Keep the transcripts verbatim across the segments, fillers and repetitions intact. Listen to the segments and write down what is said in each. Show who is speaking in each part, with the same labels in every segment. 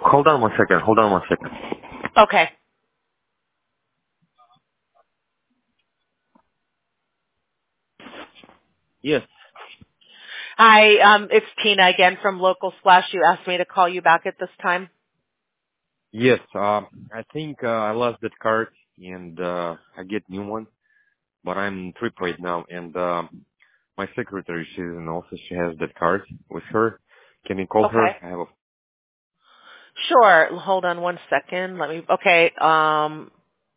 Speaker 1: Hold on one second. Hold on one second.
Speaker 2: Okay.
Speaker 1: Yes.
Speaker 2: Hi, um, it's Tina again from Local Splash. You asked me to call you back at this time.
Speaker 1: Yes. Um, I think uh, I lost that card and uh, I get new one, but I'm in trip right now, and uh, my secretary, she's in the office. She has that card with her. Can you call her?
Speaker 2: Okay.
Speaker 1: I have a
Speaker 2: Sure. Hold on one second. Let me. Okay. Um.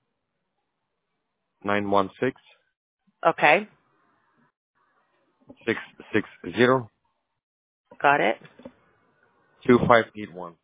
Speaker 1: nine one six
Speaker 2: Okay.
Speaker 1: six six zero
Speaker 2: Got it.
Speaker 1: two five eight one.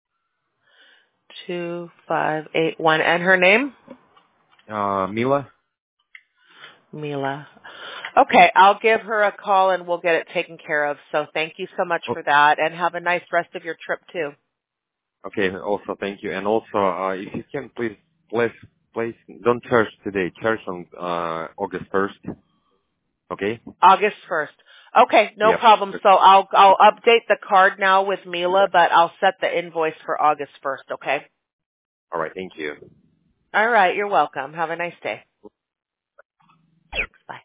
Speaker 2: Two five eight one. And her name?
Speaker 1: Uh, Mila.
Speaker 2: Mila. Okay. I'll give her a call and we'll get it taken care of. So thank you so much
Speaker 1: Oh,
Speaker 2: for that, and have a nice rest of your trip too.
Speaker 1: okay. Also, thank you. And also, uh, if you can please, please, please, don't charge today. Charge on uh, August first. Okay.
Speaker 2: August first. Okay, no
Speaker 1: Yep.
Speaker 2: problem. So I'll I'll update the card now with Mila, but I'll set the invoice for August first, okay?
Speaker 1: All right. Thank you.
Speaker 2: All right, you're welcome. Have a nice day.